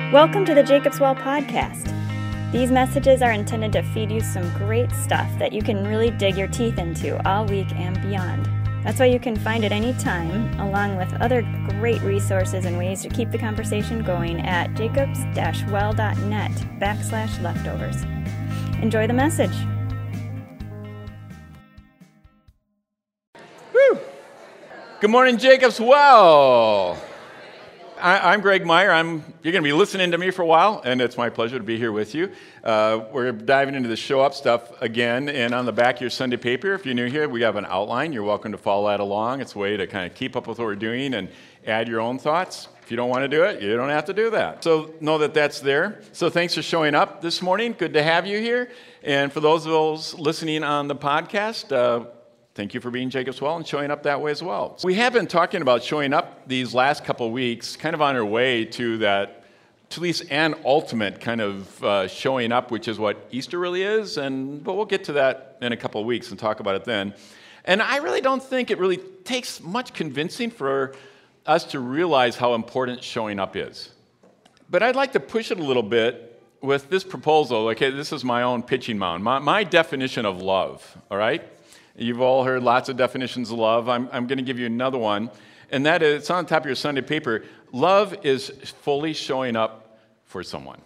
Welcome to the Jacob's Well podcast. These messages are intended to feed you some great stuff that you can really dig your teeth into all week and beyond. That's why you can find it anytime, along with other great resources and ways to keep the conversation going at jacobs-well.net/leftovers. Enjoy the message. Woo. Good morning, Jacob's Well. I'm Greg Meyer. You're going to be listening to me for a while, and it's my pleasure to be here with you. We're diving into the show up stuff again, and on the back of your Sunday paper, if you're new here, we have an outline. You're welcome to follow that along. It's a way to kind of keep up with what we're doing and add your own thoughts. If you don't want to do it, you don't have to do that. So know that that's there. So thanks for showing up this morning. Good to have you here. And for those listening on the podcast, thank you for being Jacob's Well and showing up that way as well. We have been talking about showing up these last couple of weeks, kind of on our way to that, to at least an ultimate kind of showing up, which is what Easter really is. But we'll get to that in a couple of weeks and talk about it then. And I really don't think it really takes much convincing for us to realize how important showing up is. But I'd like to push it a little bit with this proposal. Okay, this is my own pitching mound, my definition of love, all right? You've all heard lots of definitions of love. I'm going to give you another one, and that is, it's on the top of your Sunday paper. Love is fully showing up for someone.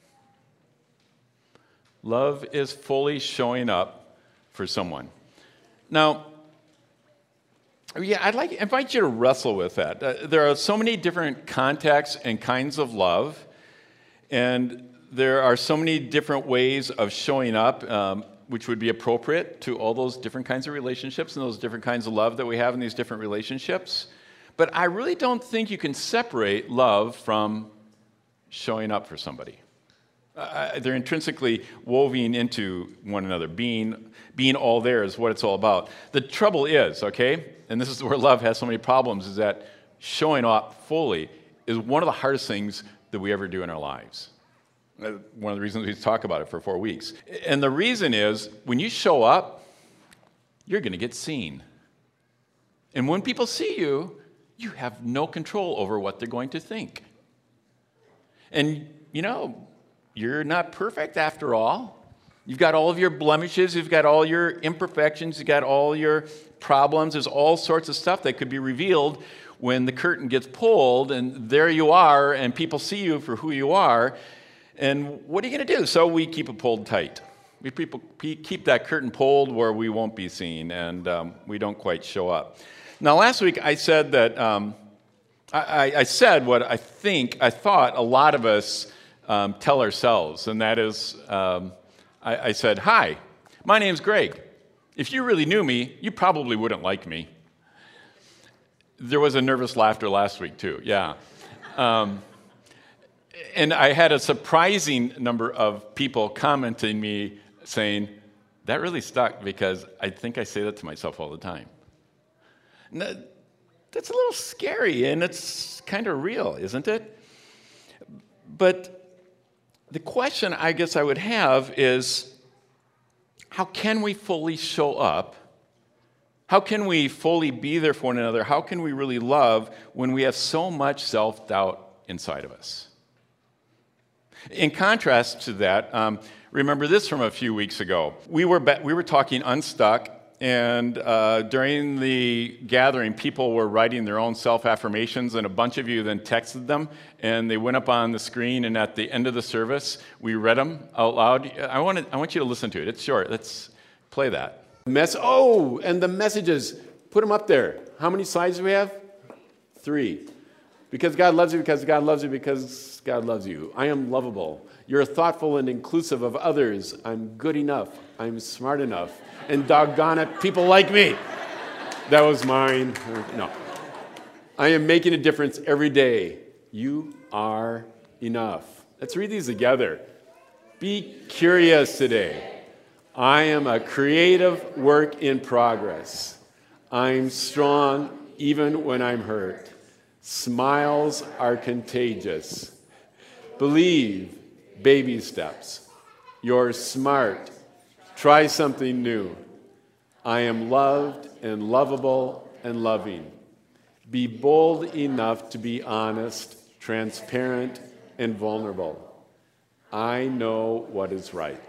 Love is fully showing up for someone. Now, I'd like to invite you to wrestle with that. There are so many different contexts and kinds of love, and there are so many different ways of showing up, which would be appropriate to all those different kinds of relationships and those different kinds of love that we have in these different relationships. But I really don't think you can separate love from showing up for somebody. They're intrinsically woven into one another. Being all there is what it's all about. The trouble is, okay, and this is where love has so many problems, is that showing up fully is one of the hardest things that we ever do in our lives. One of the reasons we talk about it for 4 weeks. And the reason is, when you show up, you're going to get seen. And when people see you, you have no control over what they're going to think. And, you're not perfect after all. You've got all of your blemishes, you've got all your imperfections, you've got all your problems. There's all sorts of stuff that could be revealed when the curtain gets pulled, and there you are, and people see you for who you are. And what are you going to do? So we keep it pulled tight. We keep that curtain pulled where we won't be seen, and we don't quite show up. Now, last week I said that I said what I thought a lot of us tell ourselves, and that is, I said, "Hi, my name's Greg. If you really knew me, you probably wouldn't like me." There was a nervous laughter last week too. Yeah. And I had a surprising number of people commenting me saying, "That really stuck because I think I say that to myself all the time." That's a little scary, and it's kind of real, isn't it? But the question I guess I would have is, how can we fully show up? How can we fully be there for one another? How can we really love when we have so much self-doubt inside of us? In contrast to that, remember this from a few weeks ago. We were talking Unstuck, and during the gathering, people were writing their own self-affirmations, and a bunch of you then texted them, and they went up on the screen, and at the end of the service, we read them out loud. I want you to listen to it. It's short. Let's play that. And the messages, put them up there. How many slides do we have? 3. Because God loves you, because God loves you, because God loves you. I am lovable. You're thoughtful and inclusive of others. I'm good enough. I'm smart enough. And doggone it, people like me. That was mine. No. I am making a difference every day. You are enough. Let's read these together. Be curious today. I am a creative work in progress. I'm strong even when I'm hurt. Smiles are contagious. Believe, baby steps. You're smart. Try something new. I am loved and lovable and loving. Be bold enough to be honest, transparent, and vulnerable. I know what is right.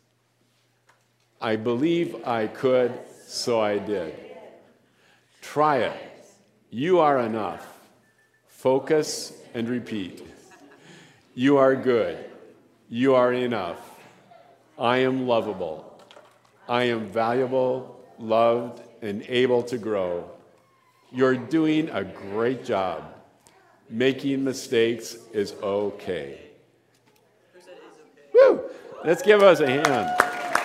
I believe I could, so I did. Try it. You are enough. Focus and repeat. You are good. You are enough. I am lovable. I am valuable, loved, and able to grow. You're doing a great job. Making mistakes is okay. Who said is okay? Woo! Let's give us a hand.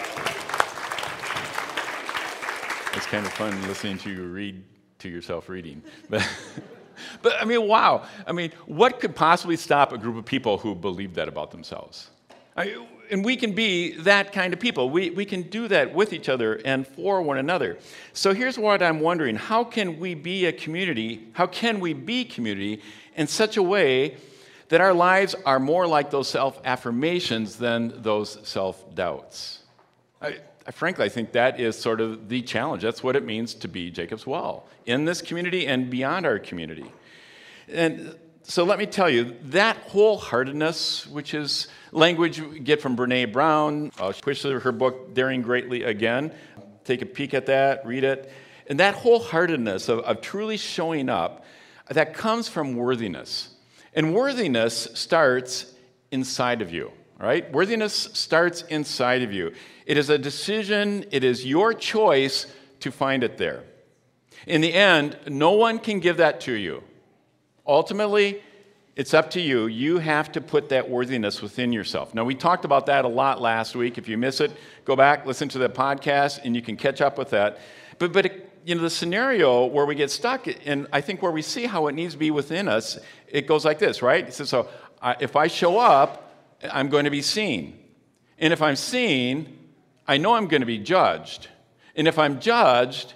It's kind of fun listening to you read to yourself reading. But I mean, wow. I mean, what could possibly stop a group of people who believe that about themselves? And we can be that kind of people. We can do that with each other and for one another. So here's what I'm wondering. How can we be a community? How can we be community in such a way that our lives are more like those self-affirmations than those self-doubts? Frankly, I think that is sort of the challenge. That's what it means to be Jacob's Well in this community and beyond our community. And so let me tell you, that wholeheartedness, which is language we get from Brene Brown, I'll push her book, Daring Greatly, again. Take a peek at that, read it. And that wholeheartedness of truly showing up, that comes from worthiness. And worthiness starts inside of you, right? Worthiness starts inside of you. It is a decision, it is your choice to find it there. In the end, no one can give that to you. Ultimately, it's up to you. You have to put that worthiness within yourself. Now, we talked about that a lot last week. If you miss it, go back, listen to the podcast, and you can catch up with that. But the scenario where we get stuck, and I think where we see how it needs to be within us, it goes like this, right? It says, so if I show up, I'm going to be seen. And if I'm seen, I know I'm going to be judged. And if I'm judged,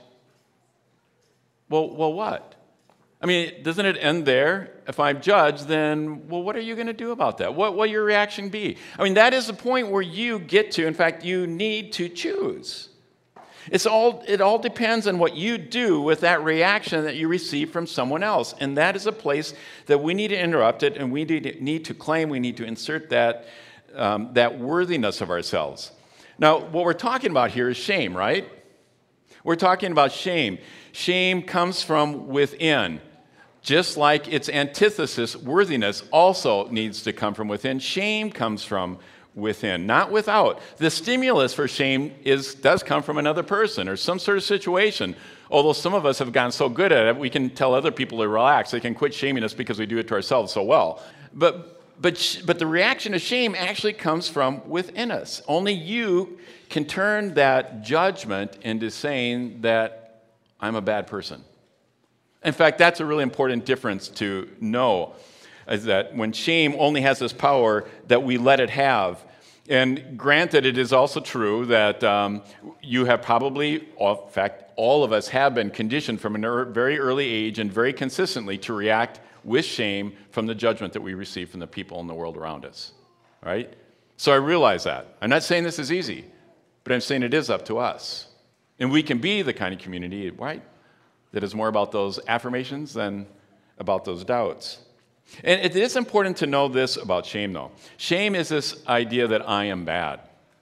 well, what? I mean, doesn't it end there? If I'm judged, then, well, what are you going to do about that? What will your reaction be? I mean, that is the point where you get to, in fact, you need to choose. It all depends on what you do with that reaction that you receive from someone else. And that is a place that we need to interrupt it, and we need to claim, we need to insert that worthiness of ourselves. Now, what we're talking about here is shame, right? We're talking about shame. Shame comes from within. Just like its antithesis, worthiness, also needs to come from within. Shame comes from within, not without. The stimulus for shame does come from another person or some sort of situation. Although some of us have gotten so good at it, we can tell other people to relax. They can quit shaming us because we do it to ourselves so well. But the reaction to shame actually comes from within us. Only you can turn that judgment into saying that I'm a bad person. In fact, that's a really important difference to know, is that when shame only has this power, that we let it have. And granted, it is also true that you have probably, in fact, all of us have been conditioned from a very early age and very consistently to react with shame from the judgment that we receive from the people in the world around us, right? So I realize that. I'm not saying this is easy, but I'm saying it is up to us. And we can be the kind of community, right, that is more about those affirmations than about those doubts. And it is important to know this about shame, though. Shame is this idea that I am bad,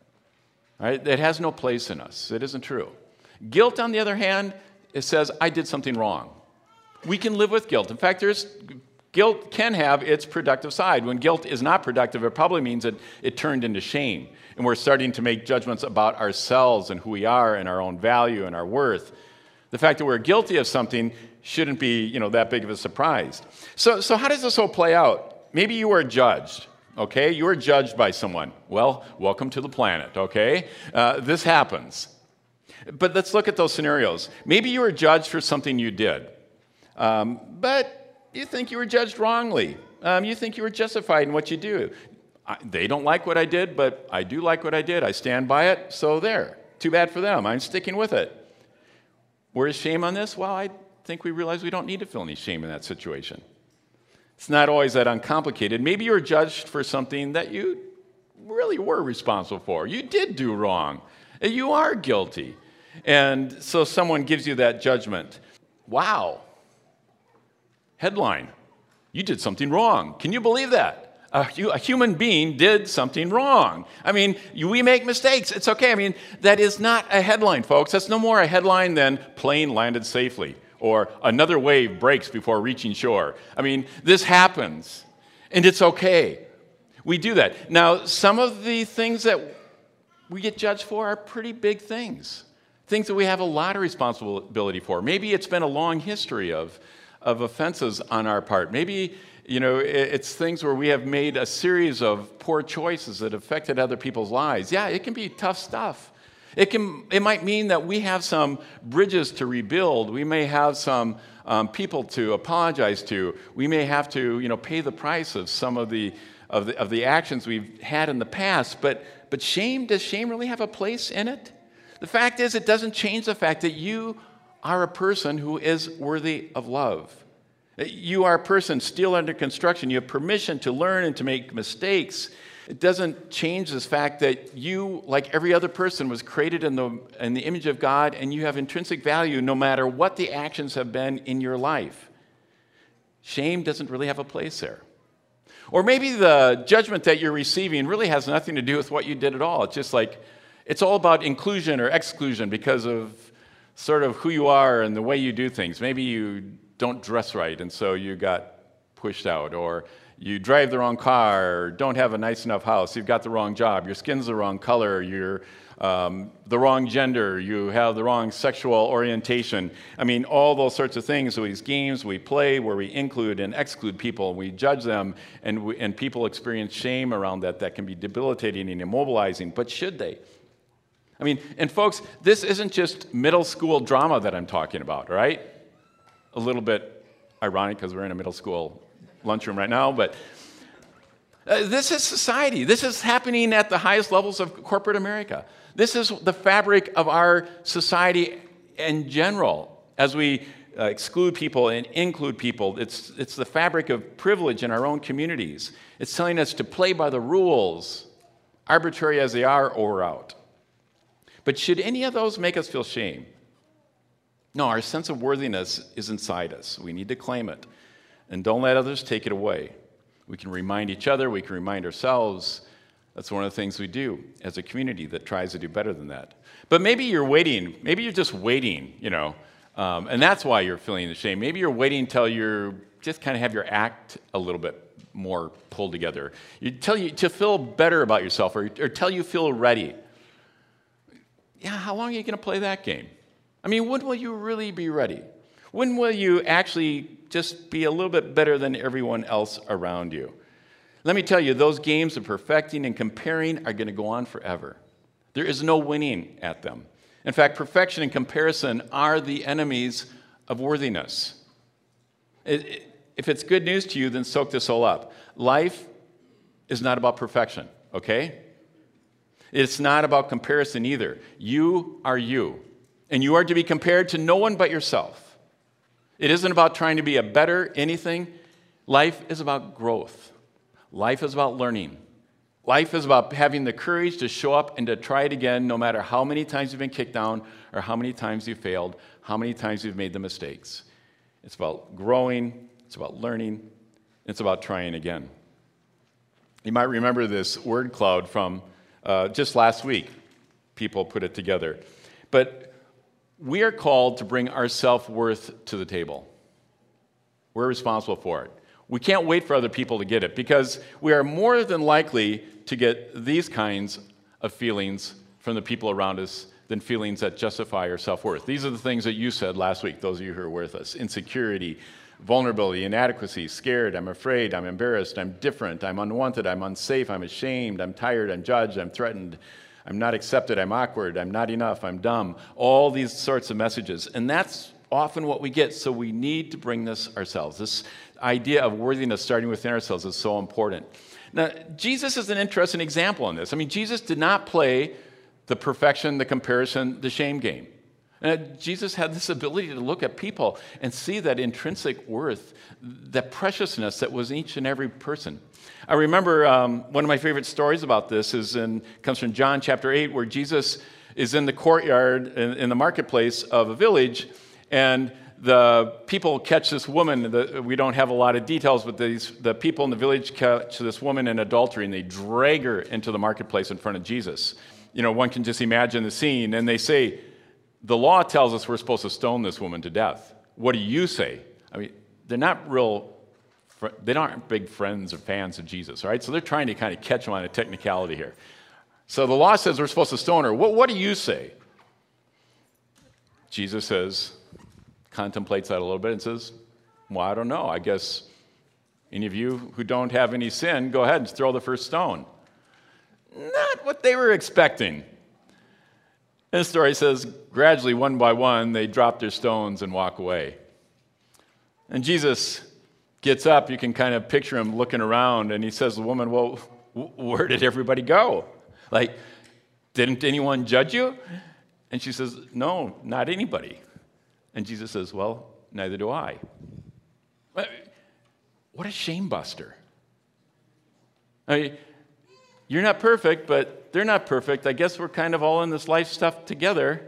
right? It has no place in us. It isn't true. Guilt, on the other hand, it says, I did something wrong. We can live with guilt. In fact, guilt can have its productive side. When guilt is not productive, it probably means that it turned into shame. And we're starting to make judgments about ourselves and who we are and our own value and our worth. The fact that we're guilty of something shouldn't be, that big of a surprise. So how does this all play out? Maybe you were judged, okay? You were judged by someone. Well, welcome to the planet, okay? This happens. But let's look at those scenarios. Maybe you were judged for something you did. But you think you were judged wrongly. You think you were justified in what you do. They don't like what I did, but I do like what I did. I stand by it, so there. Too bad for them. I'm sticking with it. Where's shame on this? Well, I think we realize we don't need to feel any shame in that situation. It's not always that uncomplicated. Maybe you were judged for something that you really were responsible for. You did do wrong. You are guilty. And so someone gives you that judgment. Wow. Headline, you did something wrong. Can you believe that? a human being did something wrong. I mean, we make mistakes. It's okay. I mean, that is not a headline, folks. That's no more a headline than plane landed safely or another wave breaks before reaching shore. I mean, this happens, and it's okay. We do that. Now, some of the things that we get judged for are pretty big things that we have a lot of responsibility for. Maybe it's been a long history of offenses on our part. Maybe, it's things where we have made a series of poor choices that affected other people's lives. Yeah, it can be tough stuff. It might mean that we have some bridges to rebuild. We may have some people to apologize to. We may have to, pay the price of some of the actions we've had in the past. But does shame really have a place in it? The fact is, it doesn't change the fact that you are a person who is worthy of love. You are a person still under construction. You have permission to learn and to make mistakes. It doesn't change this fact that you, like every other person, was created in the image of God, and you have intrinsic value no matter what the actions have been in your life. Shame doesn't really have a place there. Or maybe the judgment that you're receiving really has nothing to do with what you did at all. It's just like, it's all about inclusion or exclusion because of sort of who you are and the way you do things. Maybe you don't dress right, and so you got pushed out, or you drive the wrong car, or don't have a nice enough house, you've got the wrong job, your skin's the wrong color, you're the wrong gender, you have the wrong sexual orientation. I mean, all those sorts of things, these games we play where we include and exclude people, and we judge them, and people experience shame around that can be debilitating and immobilizing, but should they? I mean, and folks, this isn't just middle school drama that I'm talking about, all right? A little bit ironic because we're in a middle school lunchroom right now, but this is society. This is happening at the highest levels of corporate America. This is the fabric of our society in general. As we exclude people and include people, it's the fabric of privilege in our own communities. It's telling us to play by the rules, arbitrary as they are, or we're out. But should any of those make us feel shame? No, our sense of worthiness is inside us. We need to claim it. And don't let others take it away. We can remind each other, we can remind ourselves. That's one of the things we do as a community that tries to do better than that. But maybe you're waiting. Maybe you're just waiting, and that's why you're feeling the shame. Maybe you're waiting until you just kind of have your act a little bit more pulled together. To feel better about yourself or till you feel ready. Yeah, how long are you going to play that game? I mean, when will you really be ready? When will you actually just be a little bit better than everyone else around you? Let me tell you, those games of perfecting and comparing are going to go on forever. There is no winning at them. In fact, perfection and comparison are the enemies of worthiness. If it's good news to you, then soak this all up. Life is not about perfection, okay? It's not about comparison either. You are you, and you are to be compared to no one but yourself. It isn't about trying to be a better anything. Life is about growth. Life is about learning. Life is about having the courage to show up and to try it again, no matter how many times you've been kicked down or how many times you've failed, how many times you've made the mistakes. It's about growing. It's about learning. It's about trying again. You might remember this word cloud from just last week. People put it together. But we are called to bring our self-worth to the table. We're responsible for it. We can't wait for other people to get it because we are more than likely to get these kinds of feelings from the people around us than feelings that justify our self-worth. These are the things that you said last week, those of you who are with us. Insecurity, vulnerability, inadequacy, scared, I'm afraid, I'm embarrassed, I'm different, I'm unwanted, I'm unsafe, I'm ashamed, I'm tired, I'm judged, I'm threatened, I'm not accepted, I'm awkward, I'm not enough, I'm dumb. All these sorts of messages. And that's often what we get, so we need to bring this ourselves. This idea of worthiness starting within ourselves is so important. Now, Jesus is an interesting example in this. I mean, Jesus did not play the perfection, the comparison, the shame game. Jesus had this ability to look at people and see that intrinsic worth, that preciousness that was in each and every person. I remember one of my favorite stories about this comes from John chapter 8, where Jesus is in the courtyard in the marketplace of a village, and the people catch this woman. We don't have a lot of details, but the people in the village catch this woman in adultery, and they drag her into the marketplace in front of Jesus. One can just imagine the scene, and they say, the law tells us we're supposed to stone this woman to death. What do you say? I mean, they aren't big friends or fans of Jesus, right? So they're trying to kind of catch him on a technicality here. So the law says we're supposed to stone her. What do you say? Jesus contemplates that a little bit and says, well, I don't know. I guess any of you who don't have any sin, go ahead and throw the first stone. Not what they were expecting. And the story says, gradually, one by one, they drop their stones and walk away. And Jesus gets up. You can kind of picture him looking around, and he says to the woman, well, where did everybody go? Like, didn't anyone judge you? And she says, no, not anybody. And Jesus says, well, neither do I. What a shame buster. I mean, you're not perfect, but they're not perfect. I guess we're kind of all in this life stuff together,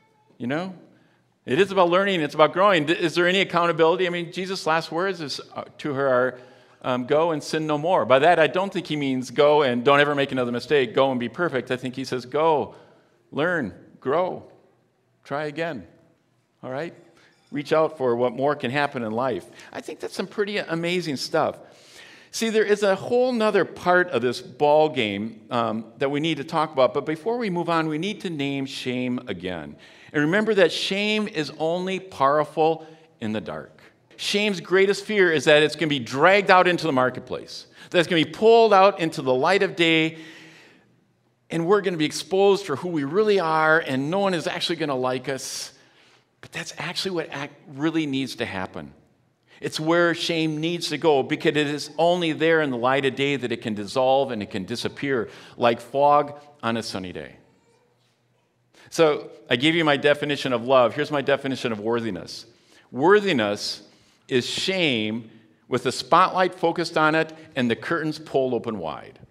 It is about learning. It's about growing. Is there any accountability? I mean, Jesus' last words to her are, go and sin no more. By that, I don't think he means go and don't ever make another mistake. Go and be perfect. I think he says go, learn, grow, try again. All right? Reach out for what more can happen in life. I think that's some pretty amazing stuff. See, there is a whole nother part of this ball game that we need to talk about. But before we move on, we need to name shame again. And remember that shame is only powerful in the dark. Shame's greatest fear is that it's going to be dragged out into the marketplace, that it's going to be pulled out into the light of day, and we're going to be exposed for who we really are, and no one is actually going to like us. But that's actually what really needs to happen. It's where shame needs to go, because it is only there in the light of day that it can dissolve and it can disappear like fog on a sunny day. So I gave you my definition of love. Here's my definition of worthiness. Worthiness is shame with the spotlight focused on it and the curtains pulled open wide.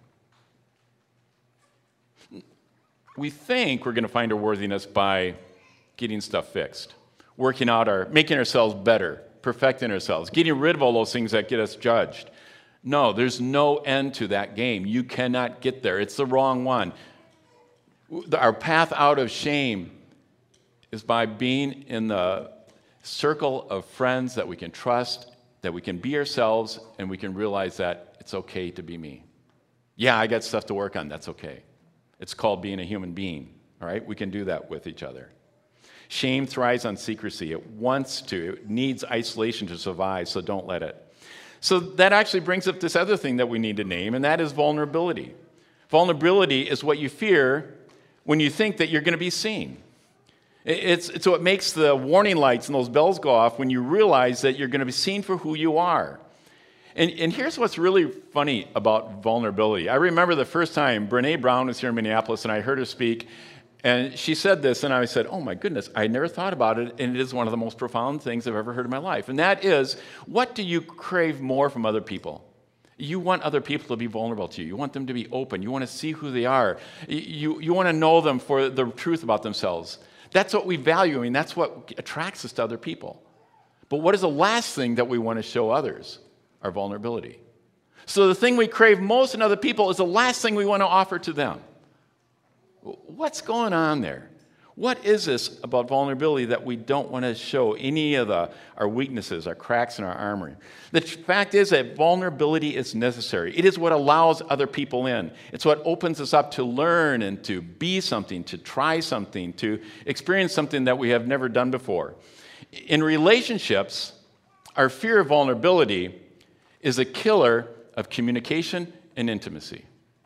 We think we're going to find our worthiness by getting stuff fixed, making ourselves better, perfecting ourselves, getting rid of all those things that get us judged. No, there's no end to that game. You cannot get there. It's the wrong one. Our path out of shame is by being in the circle of friends that we can trust, that we can be ourselves, and we can realize that it's okay to be me. Yeah, I got stuff to work on. That's okay. It's called being a human being. All right? We can do that with each other. Shame thrives on secrecy. It wants to. It needs isolation to survive, so don't let it. So that actually brings up this other thing that we need to name, and that is vulnerability. Vulnerability is what you fear when you think that you're going to be seen. It's what makes the warning lights and those bells go off when you realize that you're going to be seen for who you are. And here's what's really funny about vulnerability. I remember the first time Brene Brown was here in Minneapolis, and I heard her speak, and she said this, and I said, oh my goodness, I never thought about it, and it is one of the most profound things I've ever heard in my life. And that is, what do you crave more from other people? You want other people to be vulnerable to you. You want them to be open. You want to see who they are. You want to know them for the truth about themselves. That's what we value. I mean, that's what attracts us to other people. But what is the last thing that we want to show others? Our vulnerability. So the thing we crave most in other people is the last thing we want to offer to them. What's going on there? What is this about vulnerability that we don't want to show any of our weaknesses, our cracks in our armor? The fact is that vulnerability is necessary. It is what allows other people in. It's what opens us up to learn and to be something, to try something, to experience something that we have never done before. In relationships, our fear of vulnerability is a killer of communication and intimacy.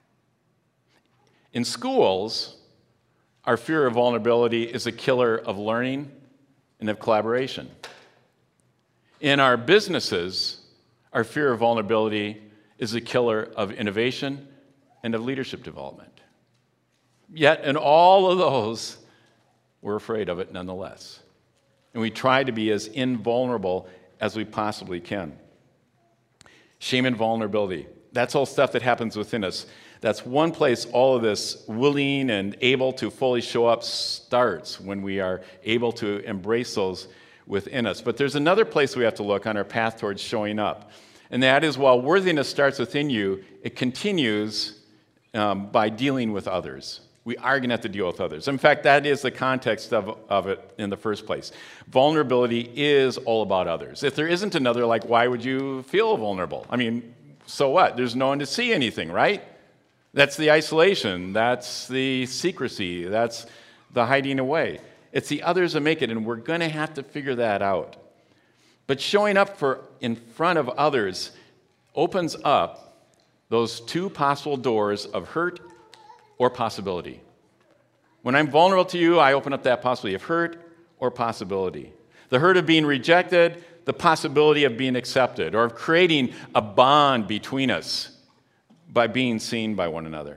In schools, our fear of vulnerability is a killer of learning and of collaboration. In our businesses, our fear of vulnerability is a killer of innovation and of leadership development. Yet in all of those, we're afraid of it nonetheless. And we try to be as invulnerable as we possibly can. Shame and vulnerability. That's all stuff that happens within us. That's one place all of this willing and able to fully show up starts, when we are able to embrace those within us. But there's another place we have to look on our path towards showing up. And that is, while worthiness starts within you, it continues by dealing with others. We are going to have to deal with others. In fact, that is the context of it in the first place. Vulnerability is all about others. If there isn't another, like, why would you feel vulnerable? I mean, so what? There's no one to see anything, right? That's the isolation. That's the secrecy. That's the hiding away. It's the others that make it, and we're going to have to figure that out. But showing up in front of others opens up those two possible doors of hurt or possibility. When I'm vulnerable to you, I open up that possibility of hurt or possibility. The hurt of being rejected, the possibility of being accepted, or of creating a bond between us by being seen by one another.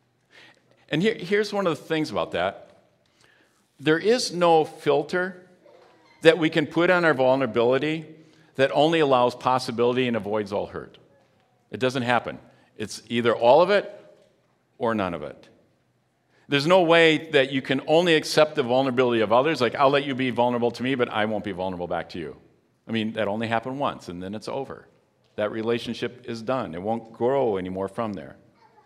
And here's one of the things about that. There is no filter that we can put on our vulnerability that only allows possibility and avoids all hurt. It doesn't happen. It's either all of it or none of it. There's no way that you can only accept the vulnerability of others, like, I'll let you be vulnerable to me, but I won't be vulnerable back to you. I mean, that only happened once, and then it's over. That relationship is done. It won't grow anymore from there.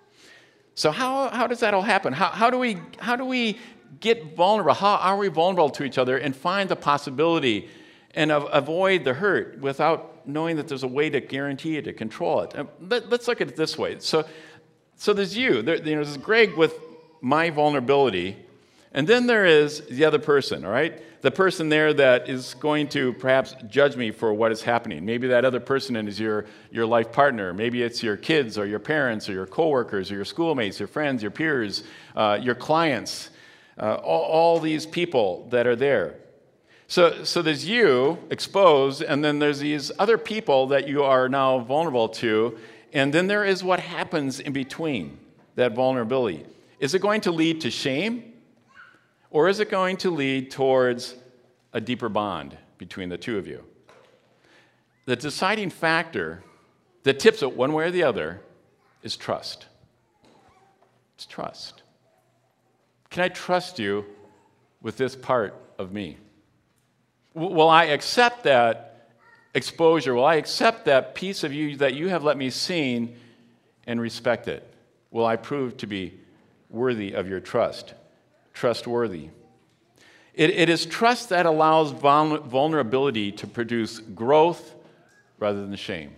So how does that all happen? How do we get vulnerable? How are we vulnerable to each other and find the possibility and avoid the hurt without knowing that there's a way to guarantee it, to control it? Let's look at it this way. So there's there's Greg with my vulnerability, and then there is the other person, all right? The person there that is going to perhaps judge me for what is happening. Maybe that other person is your life partner. Maybe it's your kids or your parents or your coworkers or your schoolmates, your friends, your peers, your clients, all these people that are there. So there's you exposed, and then there's these other people that you are now vulnerable to, and then there is what happens in between that vulnerability. Is it going to lead to shame? Or is it going to lead towards a deeper bond between the two of you? The deciding factor that tips it one way or the other is trust. It's trust. Can I trust you with this part of me? Will I accept that exposure? Will I accept that piece of you that you have let me see and respect it? Will I prove to be worthy of your trust? Trustworthy. It is trust that allows vulnerability to produce growth rather than shame.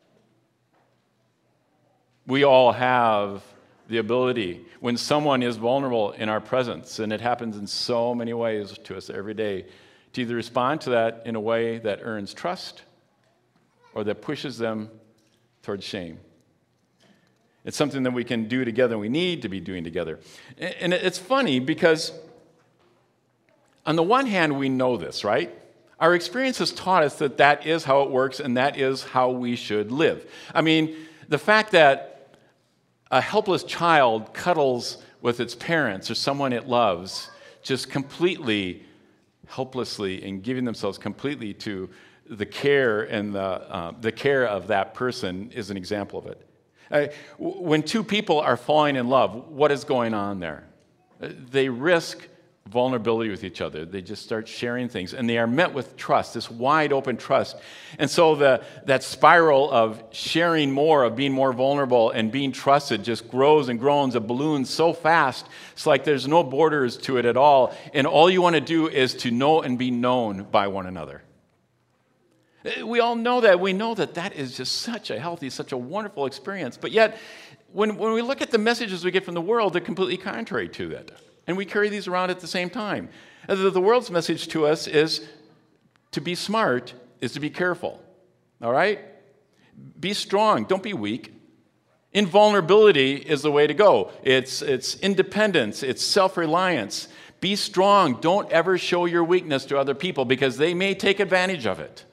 We all have the ability, when someone is vulnerable in our presence, and it happens in so many ways to us every day, to either respond to that in a way that earns trust or that pushes them towards shame. It's something that we can do together, and we need to be doing together. And it's funny because on the one hand, we know this, right? Our experience has taught us that that is how it works and that is how we should live. I mean, the fact that a helpless child cuddles with its parents or someone it loves just completely, helplessly, and giving themselves completely to the care and the care of that person is an example of it. When two people are falling in love, what is going on there? They risk vulnerability with each other. They just start sharing things, and they are met with trust, this wide open trust. And so that spiral of sharing more, of being more vulnerable and being trusted just grows and grows and balloons so fast. It's like there's no borders to it at all, and all you want to do is to know and be known by one another. We all know that. We know that that is just such a healthy, such a wonderful experience. But yet, when we look at the messages we get from the world, they're completely contrary to that. And we carry these around at the same time. The world's message to us is to be smart, is to be careful. All right? Be strong. Don't be weak. Invulnerability is the way to go. It's independence. It's self-reliance. Be strong. Don't ever show your weakness to other people because they may take advantage of it.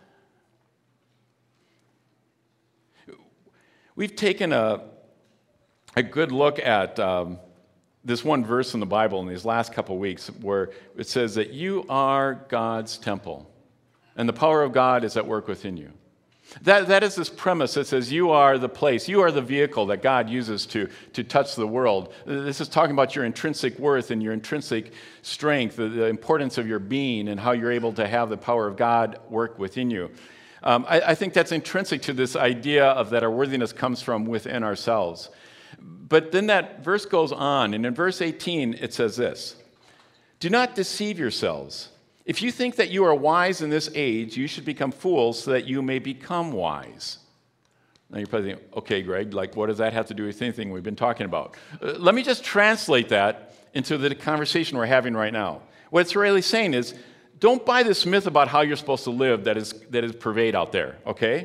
We've taken a good look at this one verse in the Bible in these last couple of weeks where it says that you are God's temple, and the power of God is at work within you. That is this premise that says you are the place, you are the vehicle that God uses to touch the world. This is talking about your intrinsic worth and your intrinsic strength, the importance of your being and how you're able to have the power of God work within you. I think that's intrinsic to this idea of that our worthiness comes from within ourselves. But then that verse goes on, and in verse 18 it says this, "Do not deceive yourselves. If you think that you are wise in this age, you should become fools so that you may become wise." Now you're probably thinking, okay, Greg, like what does that have to do with anything we've been talking about? Let me just translate that into the conversation we're having right now. What it's really saying is, don't buy this myth about how you're supposed to live that is pervade out there, okay?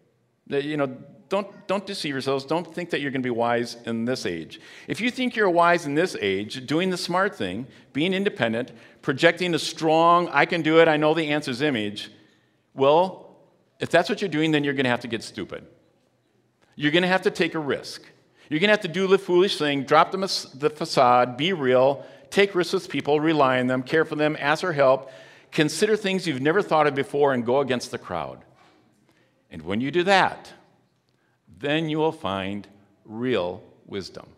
Don't deceive yourselves. Don't think that you're going to be wise in this age. If you think you're wise in this age, doing the smart thing, being independent, projecting a strong, I can do it, I know the answers image, well, if that's what you're doing, then you're going to have to get stupid. You're going to have to take a risk. You're going to have to do the foolish thing, drop the facade, be real, take risks with people, rely on them, care for them, ask for help, consider things you've never thought of before, and go against the crowd. And when you do that, then you will find real wisdom.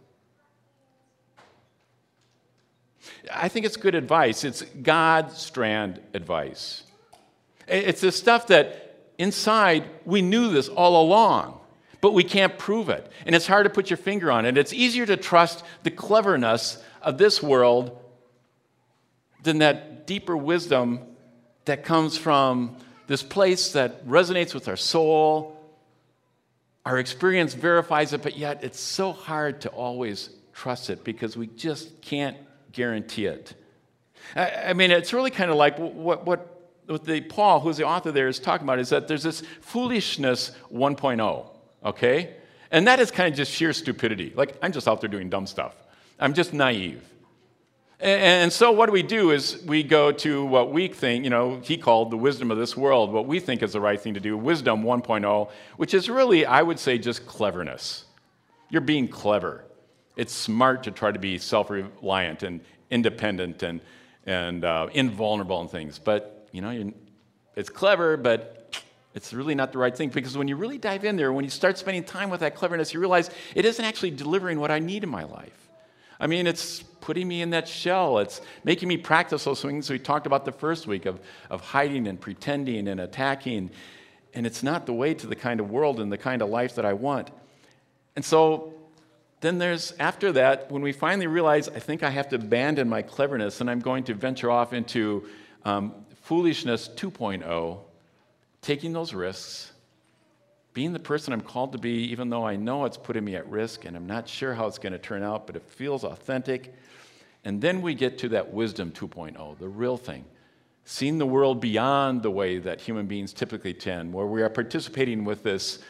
I think it's good advice. It's God-strand advice. It's the stuff that inside we knew this all along, but we can't prove it. And it's hard to put your finger on it. It's easier to trust the cleverness of this world than that deeper wisdom that comes from this place that resonates with our soul. Our experience verifies it, but yet it's so hard to always trust it because we just can't guarantee it. I mean, it's really kind of like what Paul, who's the author there, is talking about is that there's this foolishness 1.0, okay? And that is kind of just sheer stupidity. Like, I'm just out there doing dumb stuff. I'm just naive. And so what we do is we go to what we think, he called the wisdom of this world, what we think is the right thing to do, wisdom 1.0, which is really, I would say, just cleverness. You're being clever. It's smart to try to be self-reliant and independent and invulnerable and things. But, it's clever, but it's really not the right thing, because when you really dive in there, when you start spending time with that cleverness, you realize it isn't actually delivering what I need in my life. I mean, it's putting me in that shell. It's making me practice those things we talked about the first week of hiding and pretending and attacking. And it's not the way to the kind of world and the kind of life that I want. And so then there's, after that, when we finally realize, I think I have to abandon my cleverness and I'm going to venture off into foolishness 2.0, taking those risks, being the person I'm called to be, even though I know it's putting me at risk and I'm not sure how it's going to turn out, but it feels authentic. And then we get to that wisdom 2.0, the real thing. Seeing the world beyond the way that human beings typically tend, where we are participating with this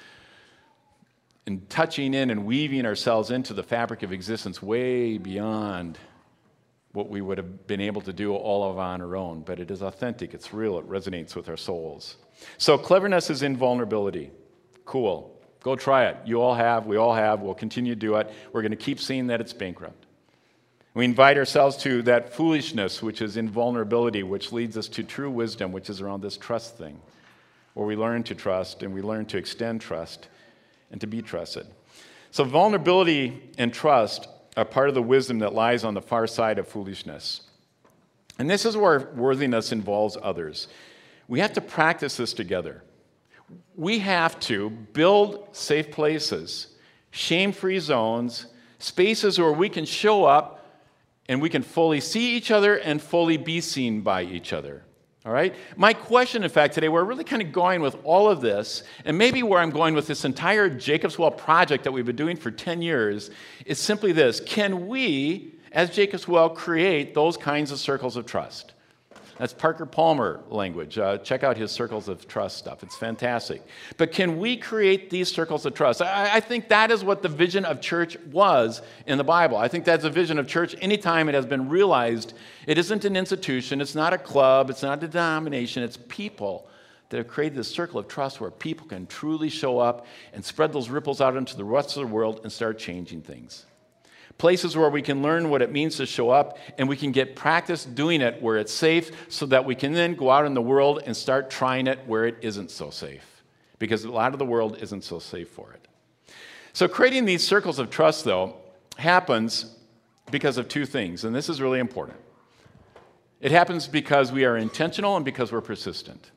and touching in and weaving ourselves into the fabric of existence way beyond what we would have been able to do all of on our own. But it is authentic, it's real, it resonates with our souls. So cleverness is invulnerability. Cool. Go try it. You all have, we all have, we'll continue to do it. We're going to keep seeing that it's bankrupt. We invite ourselves to that foolishness, which is invulnerability, which leads us to true wisdom, which is around this trust thing, where we learn to trust and we learn to extend trust and to be trusted. So vulnerability and trust are part of the wisdom that lies on the far side of foolishness. And this is where worthiness involves others. We have to practice this together. We have to build safe places, shame-free zones, spaces where we can show up and we can fully see each other and fully be seen by each other. All right? My question, in fact, today, we're really kind of going with all of this, and maybe where I'm going with this entire Jacob's Well project that we've been doing for 10 years, is simply this. Can we, as Jacob's Well, create those kinds of circles of trust? That's Parker Palmer language. Check out his circles of trust stuff. It's fantastic. But can we create these circles of trust? I think that is what the vision of church was in the Bible. I think that's a vision of church anytime it has been realized. It isn't an institution. It's not a club. It's not a denomination. It's people that have created this circle of trust where people can truly show up and spread those ripples out into the rest of the world and start changing things. Places where we can learn what it means to show up and we can get practice doing it where it's safe so that we can then go out in the world and start trying it where it isn't so safe. because a lot of the world isn't so safe for it. So creating these circles of trust, though, happens because of two things, and this is really important. It happens because we are intentional and because we're persistent.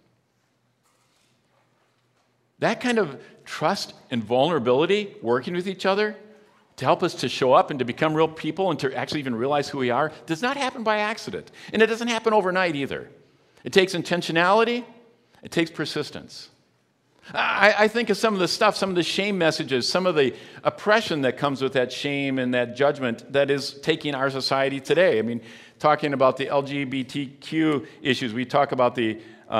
That kind of trust and vulnerability working with each other to help us to show up and to become real people and to actually even realize who we are does not happen by accident. And it doesn't happen overnight either. It takes intentionality. It takes persistence. I think of some of the stuff, some of the shame messages, some of the oppression that comes with that shame and that judgment that is taking our society today. I mean, talking about the LGBTQ issues, we talk about the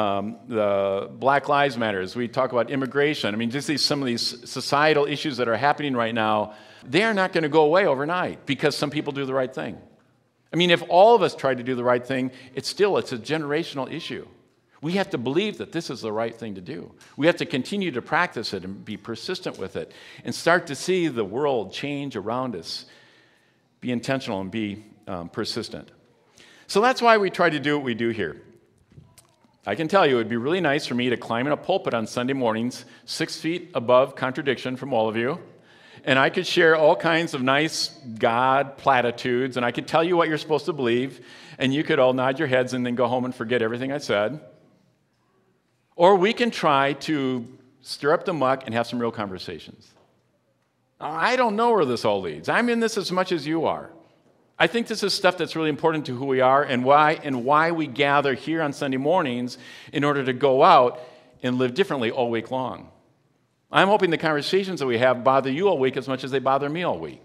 Black Lives Matters, we talk about immigration. I mean, just some of these societal issues that are happening right now, they are not going to go away overnight because some people do the right thing. I mean, if all of us try to do the right thing, it's a generational issue. We have to believe that this is the right thing to do. We have to continue to practice it and be persistent with it and start to see the world change around us. Be intentional and be persistent. So that's why we try to do what we do here. I can tell you it would be really nice for me to climb in a pulpit on Sunday mornings, 6 feet above contradiction from all of you, and I could share all kinds of nice God platitudes, and I could tell you what you're supposed to believe, and you could all nod your heads and then go home and forget everything I said. Or we can try to stir up the muck and have some real conversations. I don't know where this all leads. I'm in this as much as you are. I think this is stuff that's really important to who we are and why we gather here on Sunday mornings in order to go out and live differently all week long. I'm hoping the conversations that we have bother you all week as much as they bother me all week.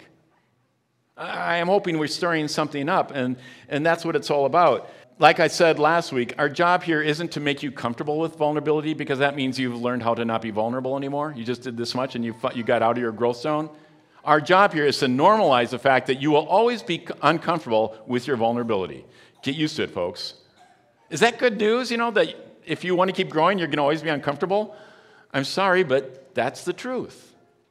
I am hoping we're stirring something up, and that's what it's all about. Like I said last week, our job here isn't to make you comfortable with vulnerability because that means you've learned how to not be vulnerable anymore. You just did this much and you got out of your growth zone. Our job here is to normalize the fact that you will always be uncomfortable with your vulnerability. Get used to it, folks. Is that good news, that if you want to keep growing, you're going to always be uncomfortable? I'm sorry, but that's the truth.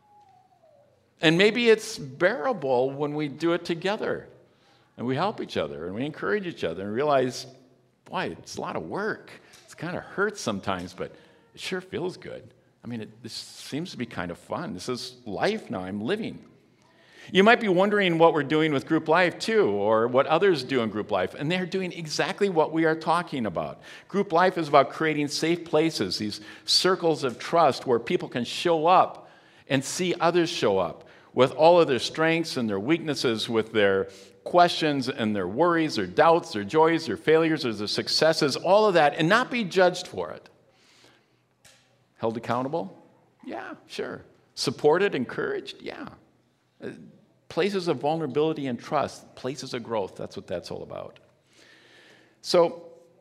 And maybe it's bearable when we do it together. And we help each other, and we encourage each other, and realize, boy, it's a lot of work. It kind of hurts sometimes, but it sure feels good. I mean, this seems to be kind of fun. This is life now. I'm living. You might be wondering what we're doing with group life, too, or what others do in group life, and they're doing exactly what we are talking about. Group life is about creating safe places, these circles of trust where people can show up and see others show up with all of their strengths and their weaknesses, with their questions and their worries, their doubts, their joys, their failures, or their successes, all of that, and not be judged for it. Held accountable? Yeah, sure. Supported, encouraged? Yeah. Places of vulnerability and trust, places of growth, that's what that's all about. So,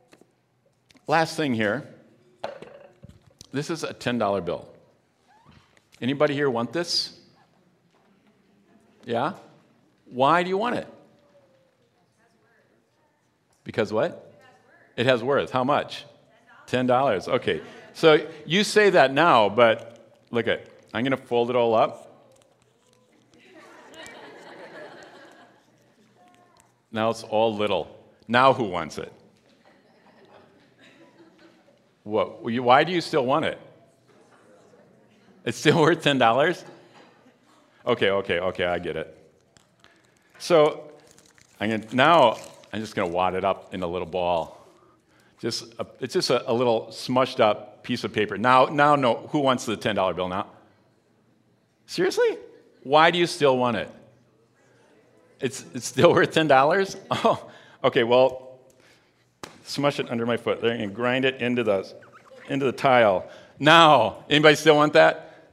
last thing here. This is a $10 bill. Anybody here want this? Yeah? Why do you want it? Because what? It has worth. How much? $10. Okay. So you say that now, but look at it. I'm going to fold it all up. Now it's all little. Now who wants it? What? Why do you still want it? It's still worth $10? Okay, I get it. So I'm just going to wad it up in a little ball. It's just a little smushed up piece of paper. Now, no. Who wants the $10 bill now? Seriously? Why do you still want it? It's still worth $10? Oh, okay. Well, smush it under my foot there and grind it into the tile. Now, anybody still want that?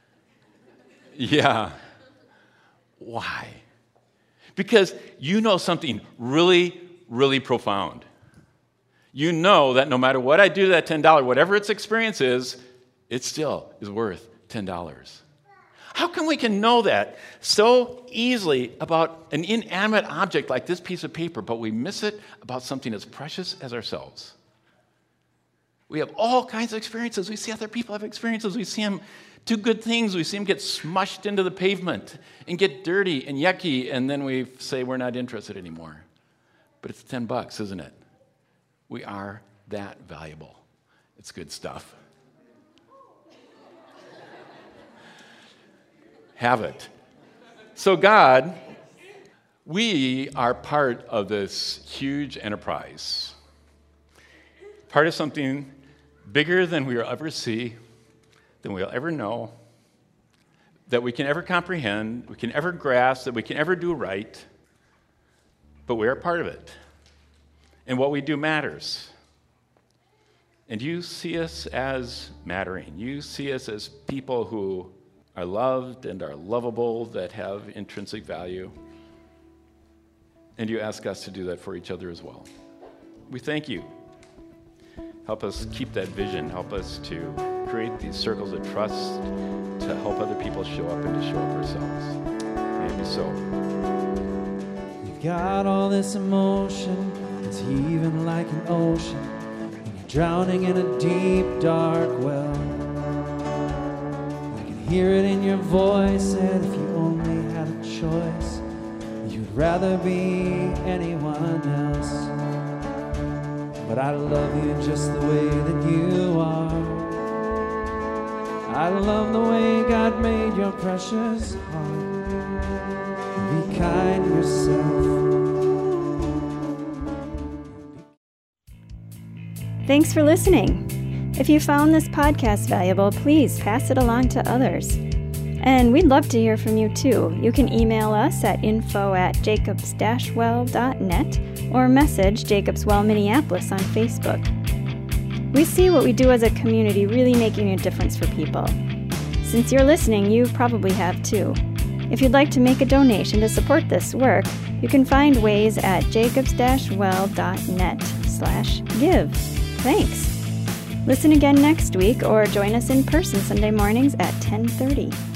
Yeah. Why? Because you know something really, really profound. You know that no matter what I do to that $10, whatever its experience is, it still is worth $10. How come we can know that so easily about an inanimate object like this piece of paper, but we miss it about something as precious as ourselves? We have all kinds of experiences. We see other people have experiences. We see them do good things. We see them get smushed into the pavement and get dirty and yucky, and then we say we're not interested anymore. But it's $10, isn't it? We are that valuable. It's good stuff. have it. So God, we are part of this huge enterprise, part of something bigger than we will ever see, than we'll ever know, that we can ever comprehend, we can ever grasp, that we can ever do right, but we are part of it. And what we do matters. And you see us as mattering. You see us as people who are loved and are lovable, that have intrinsic value. And you ask us to do that for each other as well. We thank you. Help us keep that vision. Help us to create these circles of trust to help other people show up and to show up ourselves. May it be so. You've got all this emotion, it's heaving like an ocean, and you're drowning in a deep, dark well. I can hear it in your voice, and if you only had a choice, you'd rather be anyone else. But I love you just the way that you are. I love the way God made your precious heart. Be kind to yourself. Thanks for listening. If you found this podcast valuable, please pass it along to others. And we'd love to hear from you too. You can email us at info@jacobs-well.net or message Jacobs Well Minneapolis on Facebook. We see what we do as a community really making a difference for people. Since you're listening, you probably have too. If you'd like to make a donation to support this work, you can find ways at jacobs-well.net/give. Thanks. Listen again next week or join us in person Sunday mornings at 10:30.